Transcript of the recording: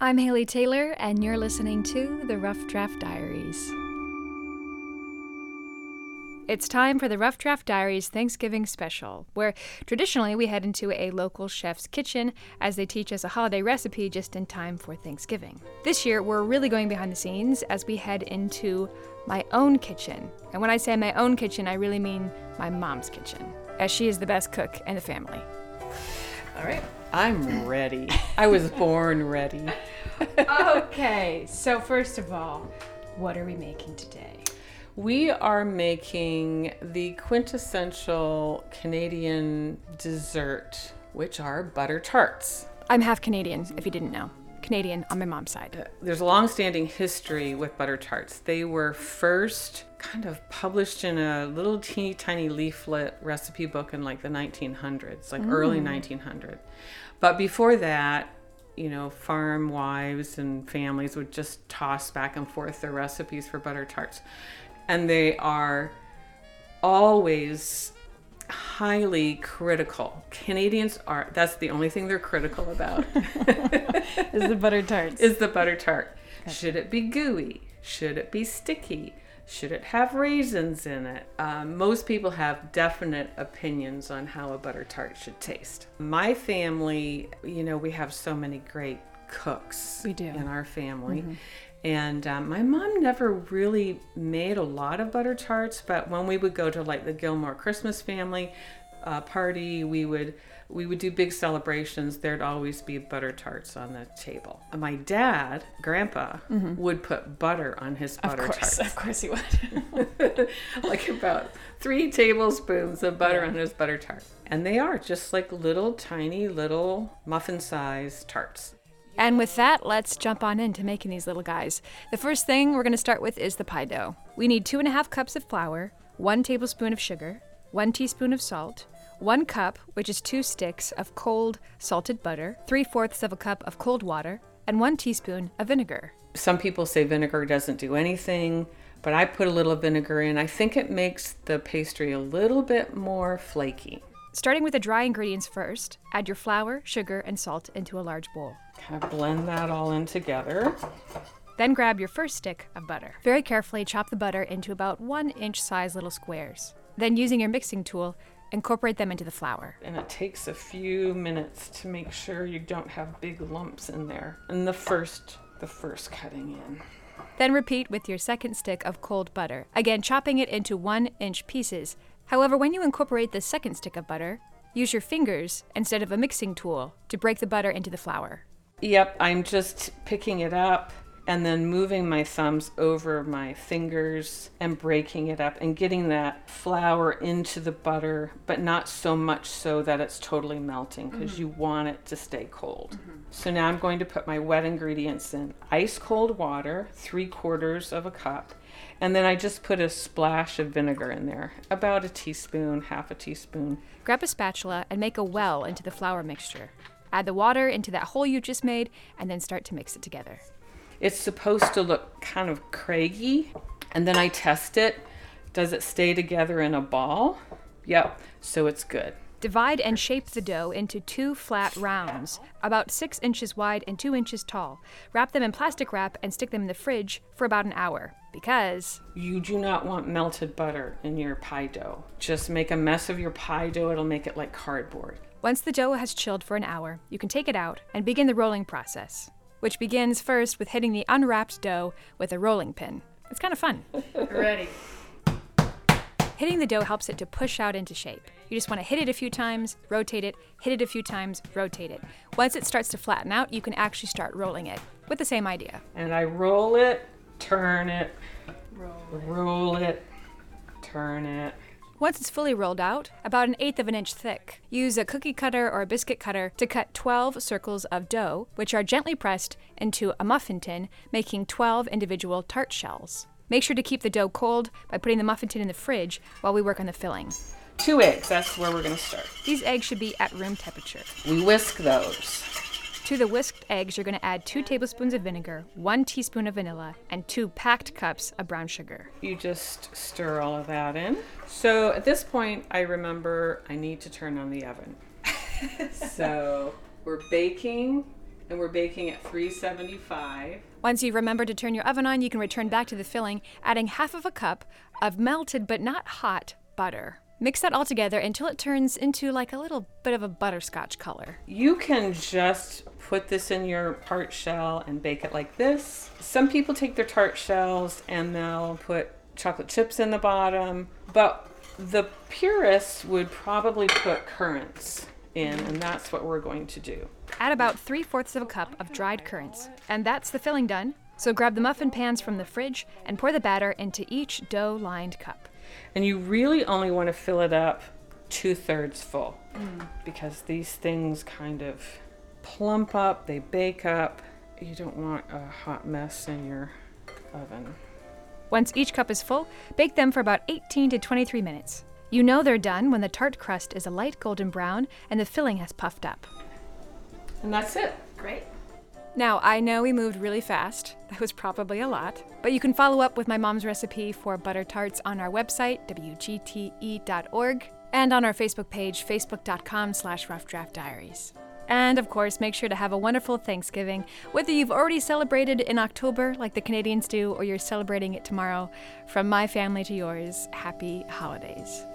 I'm Haley Taylor, and you're listening to the Rough Draft Diaries. It's time for the Rough Draft Diaries Thanksgiving special, where traditionally we head into a local chef's kitchen as they teach us a holiday recipe just in time for Thanksgiving. This year, we're really going behind the scenes as we head into my own kitchen. And when I say my own kitchen, I really mean my mom's kitchen, as she is the best cook in the family. All right. I'm ready. I was born ready. Okay, so first of all, what are we making today? We are making the quintessential Canadian dessert, which are butter tarts. I'm half Canadian, if you didn't know. Canadian on my mom's side. There's a long-standing history with butter tarts. They were first kind of published in a little teeny tiny leaflet recipe book in like the 1900s, like early 1900. But before that, you know, farm wives and families would just toss back and forth their recipes for butter tarts. And they are always highly critical. Canadians are, that's the only thing they're critical about. Is the butter tarts. Is the butter tart. Okay. Should it be gooey? Should it be sticky? Should it have raisins in it? Most people have definite opinions on how a butter tart should taste. My family, you know, we have so many great cooks in our family. Mm-hmm. And my mom never really made a lot of butter tarts, but when we would go to like the Gilmore Christmas family party, we would do big celebrations. There'd always be butter tarts on the table. My dad, Grandpa, would put butter on his butter tarts. Of course he would. Like about 3 tablespoons of butter on his butter tart. And they are just like little tiny little muffin-sized tarts. And with that, let's jump on into making these little guys. The first thing we're going to start with is the pie dough. We need 2.5 cups of flour, 1 tablespoon of sugar, 1 teaspoon of salt, 1 cup, which is 2 sticks of cold salted butter, 3/4 of a cup of cold water, and 1 teaspoon of vinegar. Some people say vinegar doesn't do anything, but I put a little vinegar in. I think it makes the pastry a little bit more flaky. Starting with the dry ingredients first, add your flour, sugar, and salt into a large bowl. Kind of blend that all in together. Then grab your first stick of butter. Very carefully chop the butter into about 1-inch size little squares. Then using your mixing tool, incorporate them into the flour. And it takes a few minutes to make sure you don't have big lumps in there. And the first cutting in. Then repeat with your second stick of cold butter, again chopping it into 1-inch pieces. However, when you incorporate the second stick of butter, use your fingers instead of a mixing tool to break the butter into the flour. Yep, I'm just picking it up and then moving my thumbs over my fingers and breaking it up and getting that flour into the butter, but not so much so that it's totally melting because you want it to stay cold. So now I'm going to put my wet ingredients in. Ice cold water, 3/4 of a cup. And then I just put a splash of vinegar in there, about a teaspoon, half a teaspoon. Grab a spatula and make a well into the flour mixture. Add the water into that hole you just made and then start to mix it together. It's supposed to look kind of craggy, and then I test it. Does it stay together in a ball? Yep, so it's good. Divide and shape the dough into 2 flat rounds, about 6 inches wide and 2 inches tall. Wrap them in plastic wrap and stick them in the fridge for about an hour, because you do not want melted butter in your pie dough. Just make a mess of your pie dough. It'll make it like cardboard. Once the dough has chilled for an hour, you can take it out and begin the rolling process, which begins first with hitting the unwrapped dough with a rolling pin. It's kind of fun. Ready. Hitting the dough helps it to push out into shape. You just want to hit it a few times, rotate it, hit it a few times, rotate it. Once it starts to flatten out, you can actually start rolling it with the same idea. And I roll it, turn it, roll it, turn it. Once it's fully rolled out, about 1/8 of an inch thick, use a cookie cutter or a biscuit cutter to cut 12 circles of dough, which are gently pressed into a muffin tin, making 12 individual tart shells. Make sure to keep the dough cold by putting the muffin tin in the fridge while we work on the filling. 2 eggs, that's where we're going to start. These eggs should be at room temperature. We whisk those. To the whisked eggs, you're going to add 2 tablespoons of vinegar, 1 teaspoon of vanilla, and 2 packed cups of brown sugar. You just stir all of that in. So at this point, I remember I need to turn on the oven. So we're baking and we're baking at 375. Once you remember to turn your oven on, you can return back to the filling, adding half of a cup of melted but not hot butter. Mix that all together until it turns into like a little bit of a butterscotch color. You can just put this in your tart shell and bake it like this. Some people take their tart shells and they'll put chocolate chips in the bottom, but the purists would probably put currants in, and that's what we're going to do. Add about 3/4 of a cup of dried currants, and that's the filling done. So grab the muffin pans from the fridge and pour the batter into each dough-lined cup. And you really only want to fill it up 2/3 full because these things kind of plump up, they bake up. You don't want a hot mess in your oven. Once each cup is full, bake them for about 18 to 23 minutes. You know they're done when the tart crust is a light golden brown and the filling has puffed up. And that's it. Great. Now, I know we moved really fast. That was probably a lot. But you can follow up with my mom's recipe for butter tarts on our website, wgte.org, and on our Facebook page, facebook.com/roughdraftdiaries. And of course, make sure to have a wonderful Thanksgiving. Whether you've already celebrated in October, like the Canadians do, or you're celebrating it tomorrow, from my family to yours, happy holidays.